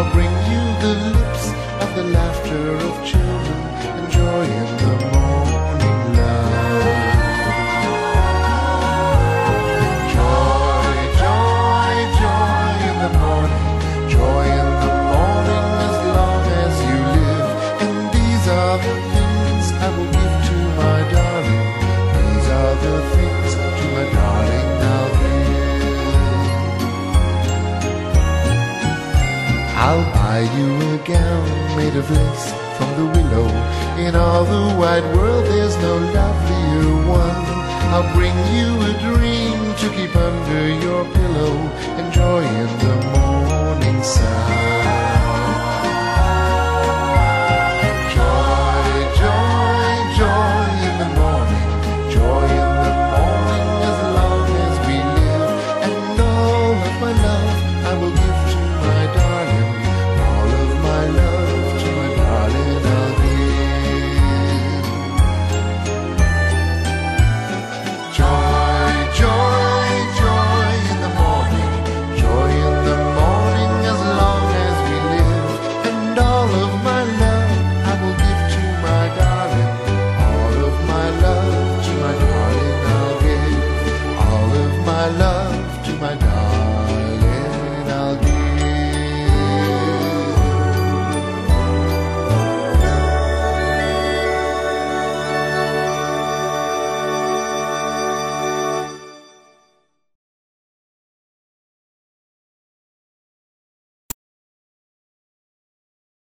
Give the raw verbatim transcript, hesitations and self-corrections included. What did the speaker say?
I'll bring you the lips and the laughter of children and joy in the morning, love. Joy, joy, joy in the morning, joy in the morning as long as you live. And these are the things I will give to my darling. These are the things to my darling I'll give. I'll buy you a gown made of lace from the willow. In all the wide world there's no lovelier one. I'll bring you a dream to keep under your pillow and joy in the morning sun. Joy, joy, joy in the morning, joy in the morning as long as we live. And all of my love I will give